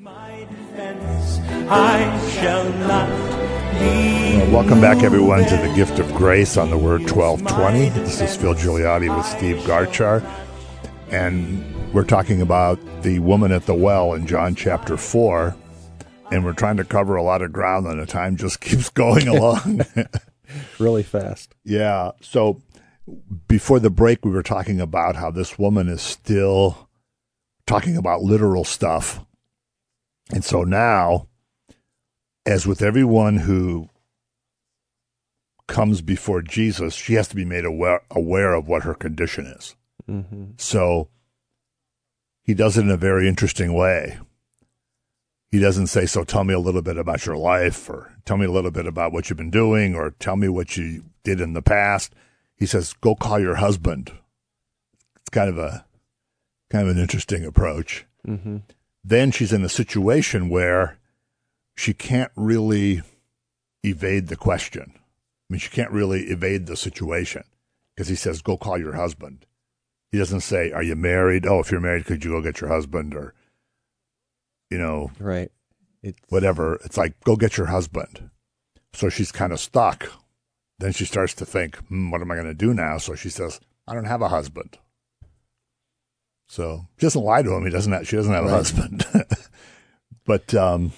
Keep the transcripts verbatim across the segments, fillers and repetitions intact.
My defense, I shall not be. Well, welcome back, everyone, to the Gift of Grace on the Word twelve twenty. This is Phil Gigliotti with Steve Garchar, and we're talking about the woman at the well in John chapter four, and we're trying to cover a lot of ground, and the time just keeps going along. Really fast. Yeah. So before the break, we were talking about how this woman is still talking about literal stuff. And so now, as with everyone who comes before Jesus, she has to be made aware, aware of what her condition is. Mm-hmm. So he does it in a very interesting way. He doesn't say, so tell me a little bit about your life, or tell me a little bit about what you've been doing, or tell me what you did in the past. He says, go call your husband. It's kind of a kind of an interesting approach. Mm-hmm. Then she's in a situation where she can't really evade the question. I mean, she can't really evade the situation because he says, go call your husband. He doesn't say, are you married? Oh, if you're married, could you go get your husband? Or, you know, right. It's... whatever. It's like, go get your husband. So she's kind of stuck. Then she starts to think, hmm, what am I going to do now? So she says, I don't have a husband. So she doesn't lie to him. He doesn't have, she doesn't have right. a husband. But, um,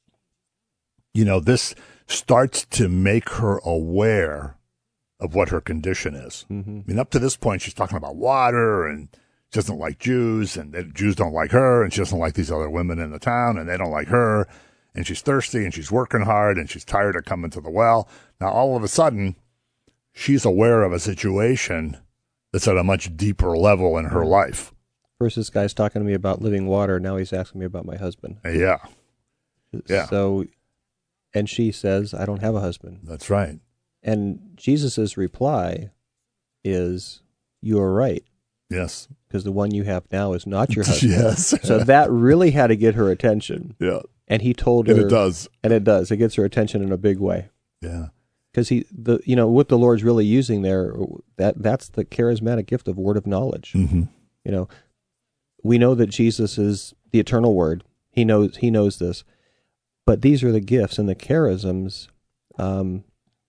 you know, this starts to make her aware of what her condition is. Mm-hmm. I mean, up to this point, she's talking about water, and she doesn't like Jews, and the Jews don't like her, and she doesn't like these other women in the town, and they don't like her. And she's thirsty, and she's working hard, and she's tired of coming to the well. Now, all of a sudden, she's aware of a situation that's at a much deeper level in her life. First, this guy's talking to me about living water. Now he's asking me about my husband. Yeah. Yeah. So, and she says, I don't have a husband. That's right. And Jesus' reply is, you are right. Yes. Because the one you have now is not your husband. Yes. So that really had to get her attention. Yeah. And he told her. And it does. And it does. It gets her attention in a big way. Yeah. Because he, the you know, what the Lord's really using there, that that's the charismatic gift of word of knowledge. Mm-hmm. You know, we know that Jesus is the eternal word. He knows he knows this. But these are the gifts and the charisms um,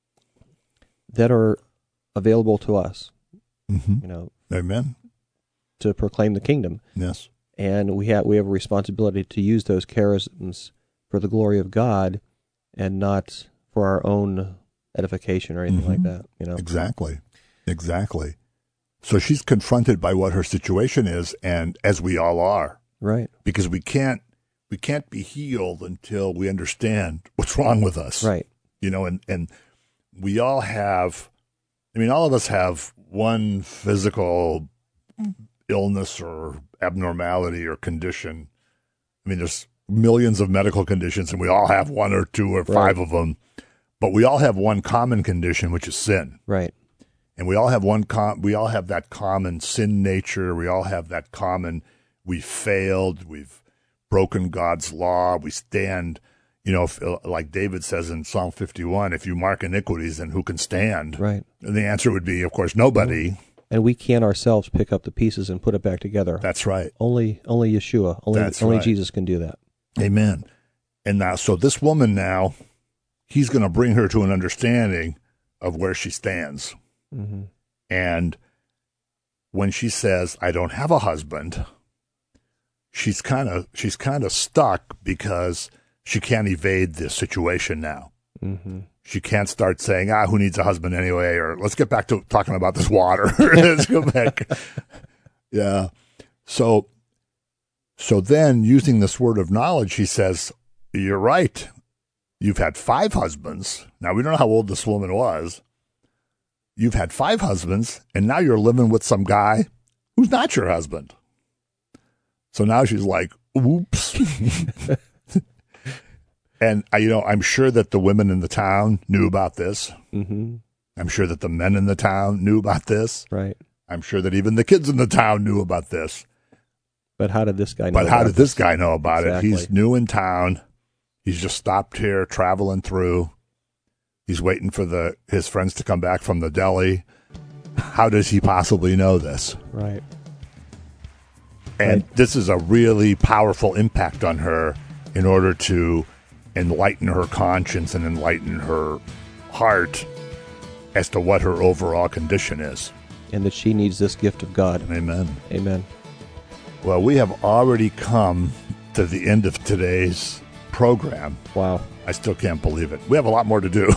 that are available to us. Mm-hmm. You know, amen. To proclaim the kingdom. Yes. And we have we have a responsibility to use those charisms for the glory of God, and not for our own edification or anything mm-hmm. like that. You know, exactly, exactly. So she's confronted by what her situation is, and as we all are, right? Because we can't we can't be healed until we understand what's wrong with us, right? You know, and and we all have. I mean, all of us have one physical illness or abnormality or condition. I mean, there's millions of medical conditions, and we all have one or two or five right. of them. But we all have one common condition, which is sin. Right. And we all have one. Com- we all have that common sin nature. We all have that common. We failed. We've broken God's law. We stand. You know, if, like David says in Psalm fifty-one, if you mark iniquities, then who can stand? Right. And the answer would be, of course, nobody. Mm-hmm. And we can't ourselves pick up the pieces and put it back together. That's right. Only, only Yeshua. Only, That's only right. Jesus can do that. Amen. And now, so this woman now, he's going to bring her to an understanding of where she stands. Mm-hmm. And when she says, "I don't have a husband," she's kind of she's kind of stuck because she can't evade this situation now. Mm-hmm. She can't start saying, "Ah, who needs a husband anyway?" Or let's get back to talking about this water. Let's go back. Yeah. So, so then using this word of knowledge, he says, "You're right. You've had five husbands." Now, we don't know how old this woman was. You've had five husbands, and now you're living with some guy who's not your husband. So now she's like, whoops. And, you know, I'm sure that the women in the town knew about this. Mm-hmm. I'm sure that the men in the town knew about this. Right. I'm sure that even the kids in the town knew about this. But how did this guy know But about how did this this? guy know about Exactly. it? He's new in town. He's just stopped here, traveling through. He's waiting for the his friends to come back from the deli. How does he possibly know this? Right. And right. this is a really powerful impact on her in order to enlighten her conscience and enlighten her heart as to what her overall condition is. And that she needs this gift of God. Amen. Amen. Well, we have already come to the end of today's program. Wow. I still can't believe it. We have a lot more to do.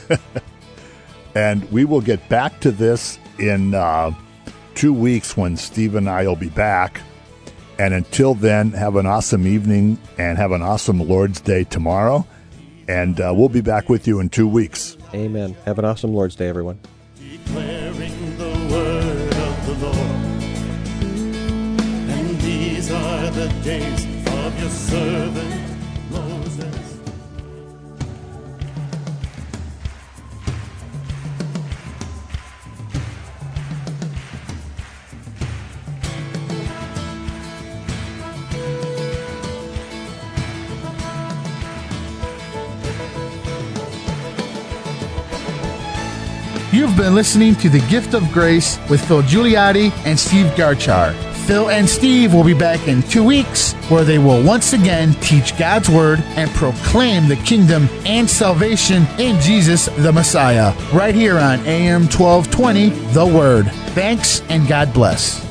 And we will get back to this in uh, two weeks when Steve and I will be back. And until then, have an awesome evening and have an awesome Lord's Day tomorrow. And uh, we'll be back with you in two weeks. Amen. Have an awesome Lord's Day, everyone. Declaring the word of the Lord. And these are the days of your servant Moses. You've been listening to The Gift of Grace with Phil Giuliotti and Steve Garchar. Phil and Steve will be back in two weeks where they will once again teach God's Word and proclaim the kingdom and salvation in Jesus the Messiah, right here on A M twelve twenty, The Word. Thanks and God bless.